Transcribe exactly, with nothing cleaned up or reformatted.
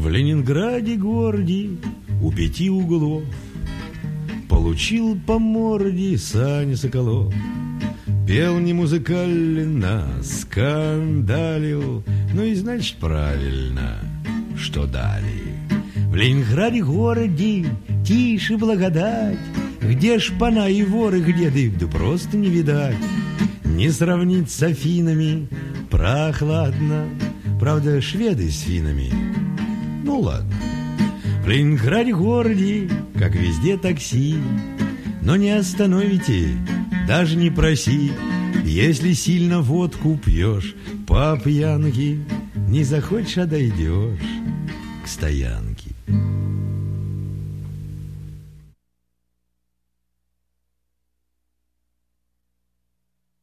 В Ленинграде городе у пяти углов получил по морде Саня Соколов. Пел не музыкально, скандалил, ну и значит правильно, что дали. В Ленинграде городе тише благодать, где шпана и воры, где дым, да просто не видать. Не сравнить с Афинами, прохладно, правда, шведы с финами. Ну ладно. В Ленинграде городе, как везде, такси, но не остановите, даже не проси. Если сильно водку пьешь по пьянке, не захочешь, а дойдешь к стоянке.